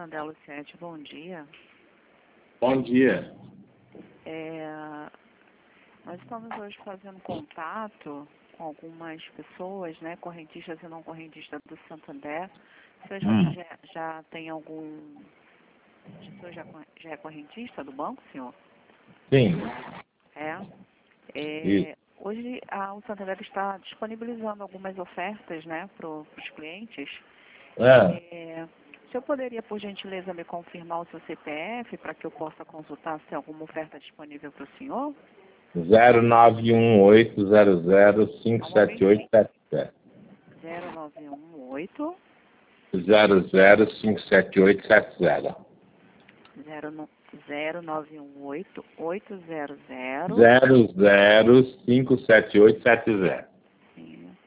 Santander, Luciete, bom dia. Bom dia. Nós estamos hoje fazendo contato com algumas pessoas, né, correntistas e não correntistas do Santander. O senhor já tem algum... O senhor já é correntista do banco, senhor? Sim. Hoje o Santander está disponibilizando algumas ofertas, né, para os clientes. O senhor poderia, por gentileza, me confirmar o seu CPF para que eu possa consultar se tem alguma oferta disponível para o senhor? 0918005787. 0918 005787. 0918 800 00578770.